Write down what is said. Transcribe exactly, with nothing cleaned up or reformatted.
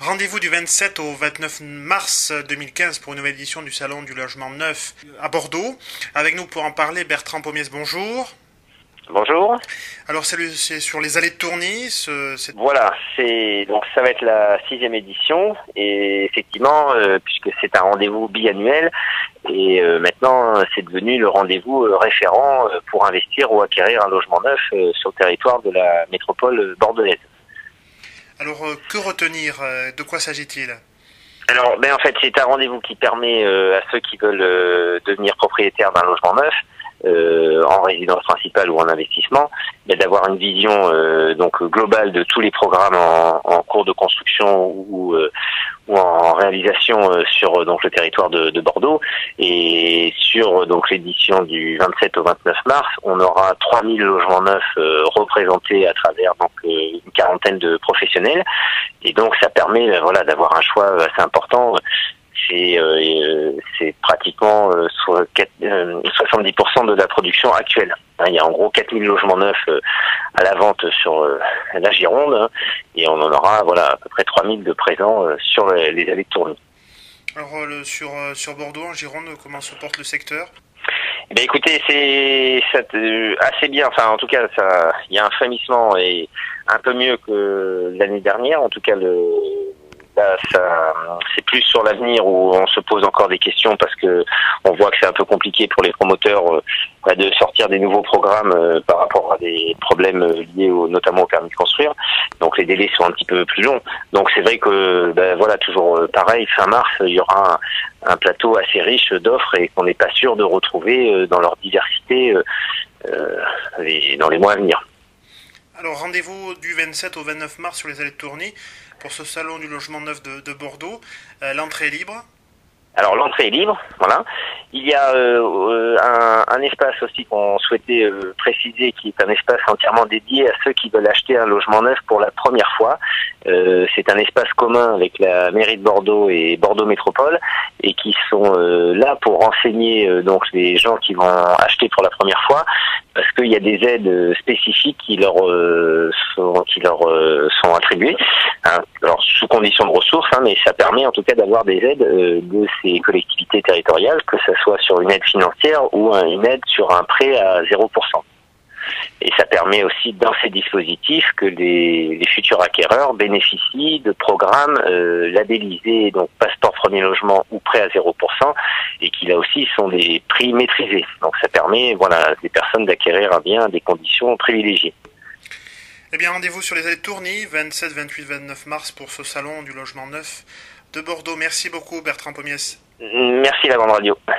Rendez-vous du vingt-sept au vingt-neuf mars deux mille quinze pour une nouvelle édition du Salon du Logement Neuf à Bordeaux. Avec nous pour en parler, Bertrand Pommiès, bonjour. Bonjour. Alors c'est, le, c'est sur les allées de Tourny. Ce, c'est... Voilà, c'est donc ça va être la sixième édition et effectivement, euh, puisque c'est un rendez-vous biannuel et euh, maintenant c'est devenu le rendez-vous euh, référent euh, pour investir ou acquérir un logement neuf euh, sur le territoire de la métropole bordelaise. Alors euh, que retenir euh, De quoi s'agit-il ? Alors, ben en fait, c'est un rendez-vous qui permet euh, à ceux qui veulent euh, devenir propriétaires d'un logement neuf, euh, en résidence principale ou en investissement, ben, d'avoir une vision euh, donc globale de tous les programmes en, en cours de construction ou, euh, ou en réalisation euh, sur donc le territoire de, de Bordeaux. Et sur donc l'édition du vingt-sept au vingt-neuf mars, on aura trois mille logements neufs euh, représentés à travers donc euh, une quarantaine de professionnels. Et donc ça permet euh, voilà d'avoir un choix assez important. C'est, euh, c'est pratiquement euh, soixante-dix pour cent de la production actuelle. Hein, il y a en gros quatre mille logements neufs euh, à la vente sur euh, la Gironde, hein, et on en aura voilà à peu près trois mille de présents euh, sur les, les allées de Tourny. Alors euh, le, sur, euh, sur Bordeaux, en Gironde, comment se porte le secteur ? Eh bien, écoutez, c'est, c'est euh, assez bien. Enfin, en tout cas, ça, il y a un frémissement et un peu mieux que l'année dernière. En tout cas, le Là, ça, c'est plus sur l'avenir où on se pose encore des questions parce que on voit que c'est un peu compliqué pour les promoteurs euh, de sortir des nouveaux programmes euh, par rapport à des problèmes liés au, notamment au permis de construire. Donc les délais sont un petit peu plus longs. Donc c'est vrai que ben, voilà, toujours euh, pareil, fin mars, il y aura un, un plateau assez riche d'offres et qu'on n'est pas sûr de retrouver euh, dans leur diversité euh, euh, les, dans les mois à venir. Alors rendez-vous du vingt-sept au vingt-neuf mars sur les allées de Tourny pour ce salon du logement neuf de, de Bordeaux. Euh, l'entrée est libre. Alors l'entrée est libre, voilà. Il y a euh, un, un espace aussi qu'on souhaitait euh, préciser, qui est un espace entièrement dédié à ceux qui veulent acheter un logement neuf pour la première fois. Euh, c'est un espace commun avec la mairie de Bordeaux et Bordeaux Métropole, et qui sont euh, là pour renseigner euh, donc les gens qui vont acheter pour la première fois, parce qu'il y a des aides spécifiques qui leur euh, sont, qui leur euh, sont attribuées, hein, alors sous condition de ressources, hein, mais ça permet en tout cas d'avoir des aides euh, de ces collectivités territoriales, que ce soit sur une aide financière ou une aide sur un prêt à zéro pour cent. Et ça permet aussi dans ces dispositifs que les, les futurs acquéreurs bénéficient de programmes euh, labellisés, donc passeport premier logement ou prêt à zéro pour cent, et qui là aussi sont des prix maîtrisés. Donc ça permet voilà, à des personnes d'acquérir un bien à des conditions privilégiées. Eh bien rendez-vous sur les allées de Tourny, vingt-sept, vingt-huit, vingt-neuf mars pour ce salon du logement neuf de Bordeaux. Merci beaucoup Bertrand Pommiès. Merci la Grande Radio.